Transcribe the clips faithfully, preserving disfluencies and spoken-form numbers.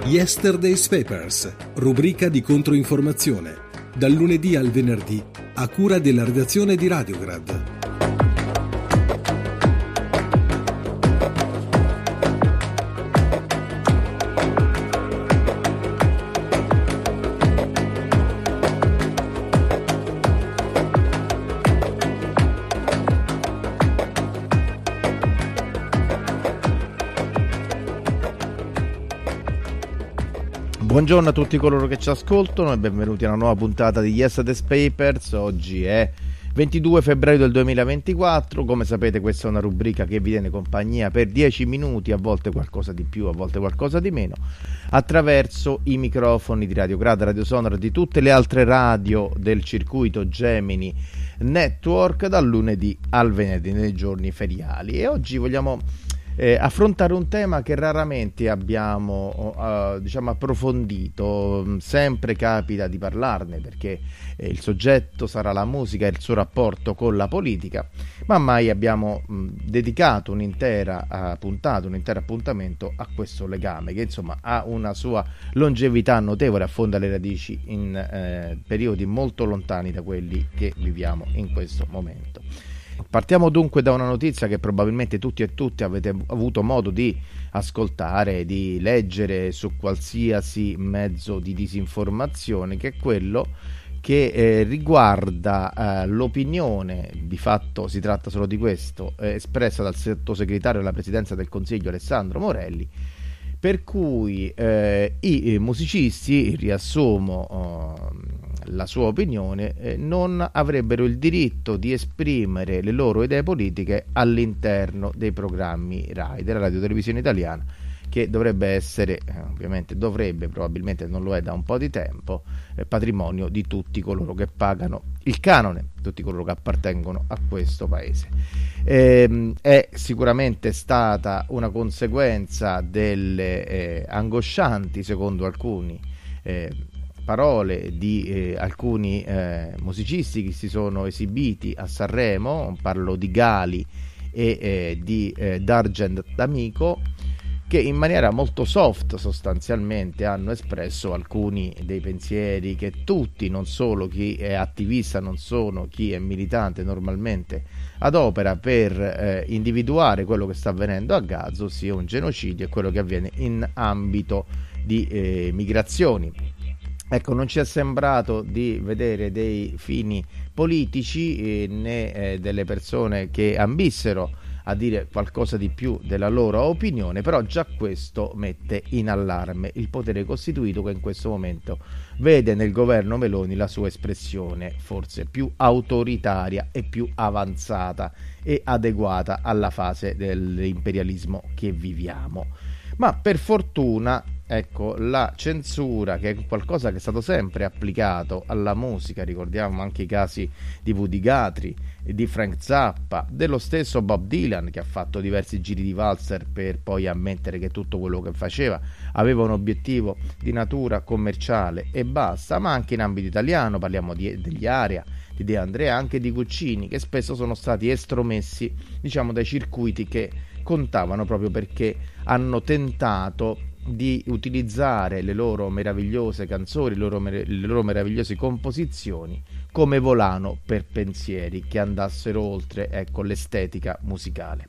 Yesterday's Papers, rubrica di controinformazione, dal lunedì al venerdì, a cura della redazione di Radiograd. Buongiorno a tutti coloro che ci ascoltano e benvenuti a una nuova puntata di Yesterday's Papers. Oggi è ventidue febbraio del duemilaventiquattro. Come sapete, questa è una rubrica che vi tiene compagnia per dieci minuti, a volte qualcosa di più, a volte qualcosa di meno, attraverso i microfoni di Radiograd, Radio Sonora, di tutte le altre radio del circuito Gemini Network, dal lunedì al venerdì, nei giorni feriali. E oggi vogliamo Eh, affrontare un tema che raramente abbiamo uh, diciamo approfondito. Sempre capita di parlarne perché eh, il soggetto sarà la musica e il suo rapporto con la politica, ma mai abbiamo mh, dedicato un'intera uh, puntata, un intero appuntamento a questo legame che insomma ha una sua longevità notevole, affonda le radici in eh, periodi molto lontani da quelli che viviamo in questo momento. Partiamo dunque da una notizia che probabilmente tutti e tutte avete avuto modo di ascoltare, di leggere su qualsiasi mezzo di disinformazione, che è quello che eh, riguarda eh, l'opinione, di fatto si tratta solo di questo, eh, espressa dal sottosegretario alla Presidenza del Consiglio Alessandro Morelli, per cui eh, i musicisti, riassumo eh, la sua opinione, eh, non avrebbero il diritto di esprimere le loro idee politiche all'interno dei programmi RAI, della Radio Televisione Italiana, che dovrebbe essere, eh, ovviamente dovrebbe, probabilmente non lo è da un po' di tempo, eh, patrimonio di tutti coloro che pagano il canone, tutti coloro che appartengono a questo paese. Eh, è sicuramente stata una conseguenza delle eh, angoscianti, secondo alcuni, eh, parole di eh, alcuni eh, musicisti che si sono esibiti a Sanremo. Parlo di Gali e eh, di eh, D'Argent D'Amico, che in maniera molto soft sostanzialmente hanno espresso alcuni dei pensieri che tutti, non solo chi è attivista, non solo chi è militante, normalmente adopera per eh, individuare quello che sta avvenendo a Gaza, ossia un genocidio, e quello che avviene in ambito di eh, migrazioni. Ecco, non ci è sembrato di vedere dei fini politici eh, né eh, delle persone che ambissero a dire qualcosa di più della loro opinione, però già questo mette in allarme il potere costituito, che in questo momento vede nel governo Meloni la sua espressione forse più autoritaria e più avanzata e adeguata alla fase dell'imperialismo che viviamo. Ma per fortuna, ecco, la censura, che è qualcosa che è stato sempre applicato alla musica, ricordiamo anche i casi di Woody Guthrie, di Frank Zappa, dello stesso Bob Dylan, che ha fatto diversi giri di valzer per poi ammettere che tutto quello che faceva aveva un obiettivo di natura commerciale e basta, ma anche in ambito italiano parliamo di, degli Aria, di De André, anche di Guccini, che spesso sono stati estromessi, diciamo, dai circuiti che contavano proprio perché hanno tentato di utilizzare le loro meravigliose canzoni, le loro, mer- le loro meravigliose composizioni come volano per pensieri che andassero oltre, ecco, l'estetica musicale.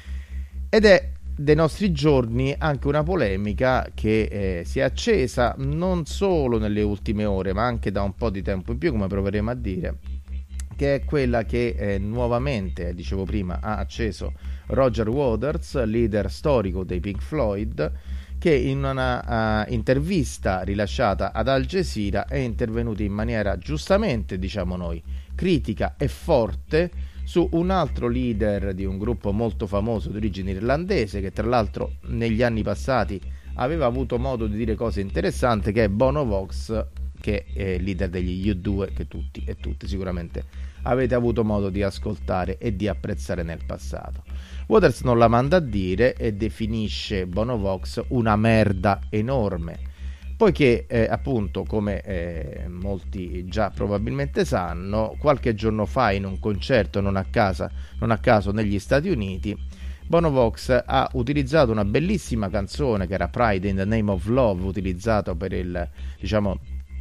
Ed è dei nostri giorni anche una polemica che eh, si è accesa non solo nelle ultime ore, ma anche da un po' di tempo in più, come proveremo a dire, che è quella che eh, nuovamente, dicevo prima, ha acceso Roger Waters, leader storico dei Pink Floyd, che in una uh, intervista rilasciata ad Al Jazeera è intervenuto in maniera, giustamente diciamo noi, critica e forte su un altro leader di un gruppo molto famoso di origine irlandese, che tra l'altro negli anni passati aveva avuto modo di dire cose interessanti, che è Bono Vox, che è leader degli U due, che tutti e tutte sicuramente avete avuto modo di ascoltare e di apprezzare nel passato. Waters non la manda a dire e definisce Bono Vox una merda enorme, poiché eh, appunto, come eh, molti già probabilmente sanno, qualche giorno fa in un concerto non a casa, non a caso negli Stati Uniti, Bono Vox ha utilizzato una bellissima canzone che era Pride in the Name of Love, utilizzato per il, diciamo,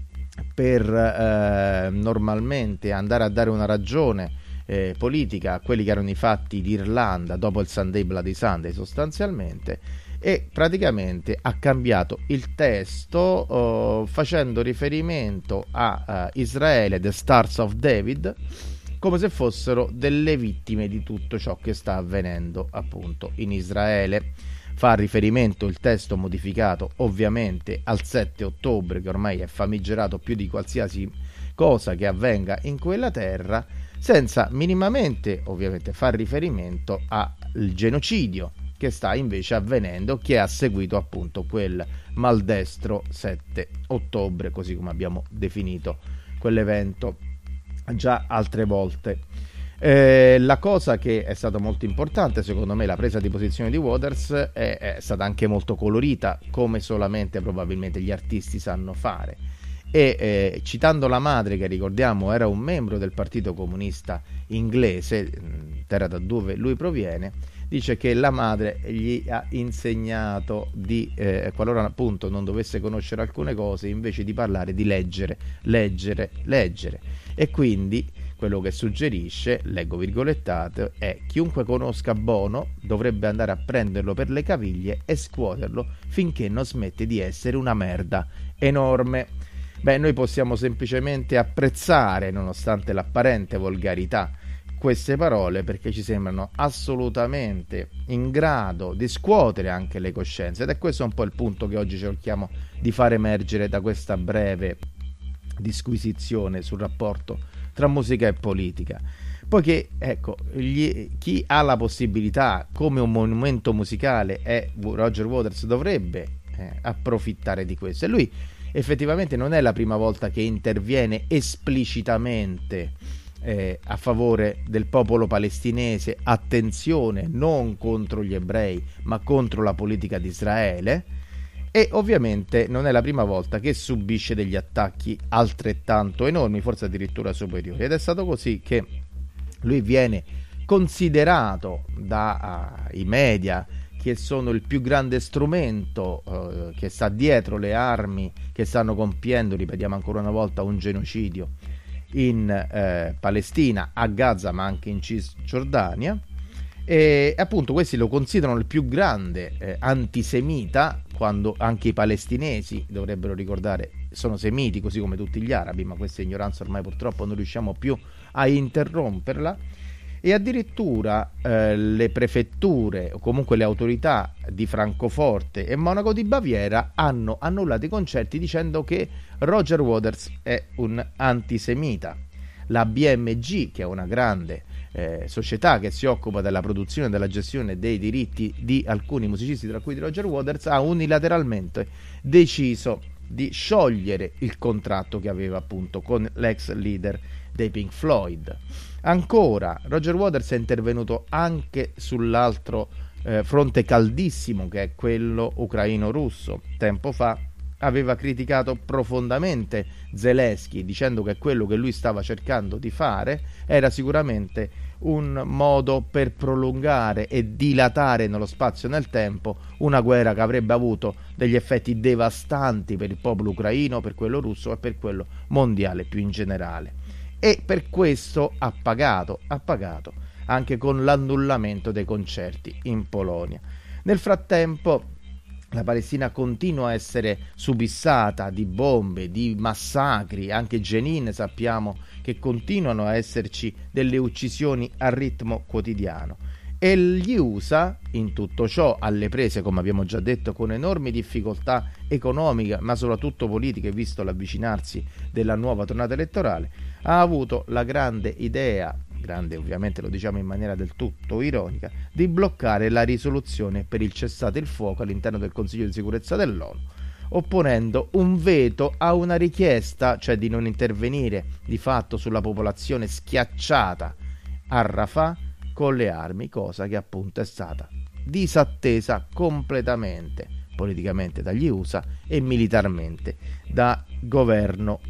per eh, normalmente andare a dare una ragione eh, politica a quelli che erano i fatti d'Irlanda dopo il Sunday Bloody Sunday sostanzialmente, e praticamente ha cambiato il testo uh, facendo riferimento a uh, Israele, The Stars of David, come se fossero delle vittime di tutto ciò che sta avvenendo appunto in Israele. Fa riferimento il testo modificato ovviamente al sette ottobre, che ormai è famigerato più di qualsiasi cosa che avvenga in quella terra, senza minimamente ovviamente far riferimento al genocidio che sta invece avvenendo, che ha seguito appunto quel maldestro sette ottobre, così come abbiamo definito quell'evento già altre volte. Eh, la cosa che è stata molto importante, secondo me, la presa di posizione di Waters è, è stata anche molto colorita, come solamente probabilmente gli artisti sanno fare, e eh, citando la madre, che ricordiamo era un membro del Partito Comunista inglese, terra da dove lui proviene, dice che la madre gli ha insegnato di, eh, qualora appunto non dovesse conoscere alcune cose, invece di parlare, di leggere, leggere, leggere. E quindi quello che suggerisce, leggo virgolettato, è: chiunque conosca Bono dovrebbe andare a prenderlo per le caviglie e scuoterlo finché non smette di essere una merda enorme. Beh, noi possiamo semplicemente apprezzare, nonostante l'apparente volgarità, queste parole, perché ci sembrano assolutamente in grado di scuotere anche le coscienze, ed è questo un po' il punto che oggi cerchiamo di far emergere da questa breve disquisizione sul rapporto tra musica e politica, poiché ecco, gli, chi ha la possibilità come un monumento musicale è Roger Waters, dovrebbe eh, approfittare di questo, e lui effettivamente non è la prima volta che interviene esplicitamente eh, a favore del popolo palestinese, attenzione, non contro gli ebrei ma contro la politica di Israele, e ovviamente non è la prima volta che subisce degli attacchi altrettanto enormi, forse addirittura superiori, ed è stato così che lui viene considerato dai media che sono il più grande strumento eh, che sta dietro le armi che stanno compiendo, ripetiamo ancora una volta, un genocidio in eh, Palestina, a Gaza ma anche in Cisgiordania, e appunto questi lo considerano il più grande eh, antisemita, quando anche i palestinesi, dovrebbero ricordare, sono semiti così come tutti gli arabi, ma questa ignoranza ormai purtroppo non riusciamo più a interromperla. E addirittura eh, le prefetture o comunque le autorità di Francoforte e Monaco di Baviera hanno annullato i concerti dicendo che Roger Waters è un antisemita. La B M G, che è una grande eh, società che si occupa della produzione e della gestione dei diritti di alcuni musicisti, tra cui di Roger Waters, ha unilateralmente deciso di sciogliere il contratto che aveva appunto con l'ex leader dei Pink Floyd. Ancora, Roger Waters è intervenuto anche sull'altro eh, fronte caldissimo, che è quello ucraino-russo. Tempo fa aveva criticato profondamente Zelensky, dicendo che quello che lui stava cercando di fare era sicuramente un modo per prolungare e dilatare nello spazio e nel tempo una guerra che avrebbe avuto degli effetti devastanti per il popolo ucraino, per quello russo e per quello mondiale più in generale. E per questo ha pagato, ha pagato anche con l'annullamento dei concerti in Polonia. Nel frattempo la Palestina continua a essere subissata di bombe, di massacri, anche Jenin sappiamo che continuano a esserci delle uccisioni a ritmo quotidiano, e gli U S A in tutto ciò, alle prese come abbiamo già detto con enormi difficoltà economiche ma soprattutto politiche, visto l'avvicinarsi della nuova tornata elettorale, ha avuto la grande idea, grande ovviamente lo diciamo in maniera del tutto ironica, di bloccare la risoluzione per il cessate il fuoco all'interno del Consiglio di sicurezza dell'ONU, opponendo un veto a una richiesta, cioè di non intervenire di fatto sulla popolazione schiacciata a Rafah con le armi, cosa che appunto è stata disattesa completamente politicamente dagli U S A e militarmente da governo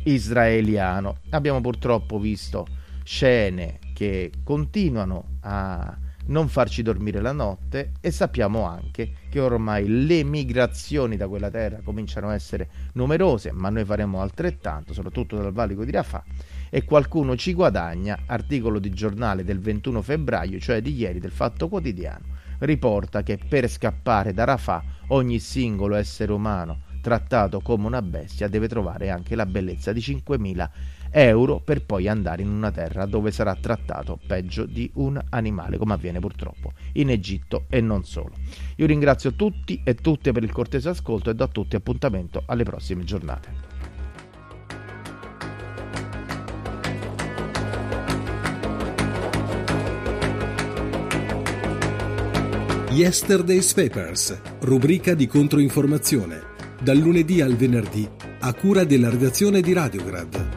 israeliano. Abbiamo purtroppo visto scene che continuano a non farci dormire la notte, e sappiamo anche che ormai le migrazioni da quella terra cominciano a essere numerose, ma noi faremo altrettanto, soprattutto dal valico di Rafah, e qualcuno ci guadagna. Articolo di giornale del ventuno febbraio, cioè di ieri, del Fatto Quotidiano, riporta che per scappare da Rafah ogni singolo essere umano trattato come una bestia deve trovare anche la bellezza di cinquemila euro per poi andare in una terra dove sarà trattato peggio di un animale, come avviene purtroppo in Egitto e non solo. Io ringrazio tutti e tutte per il cortese ascolto e do a tutti appuntamento alle prossime giornate. Yesterday's Papers, rubrica di controinformazione, dal lunedì al venerdì, a cura della redazione di Radiograd.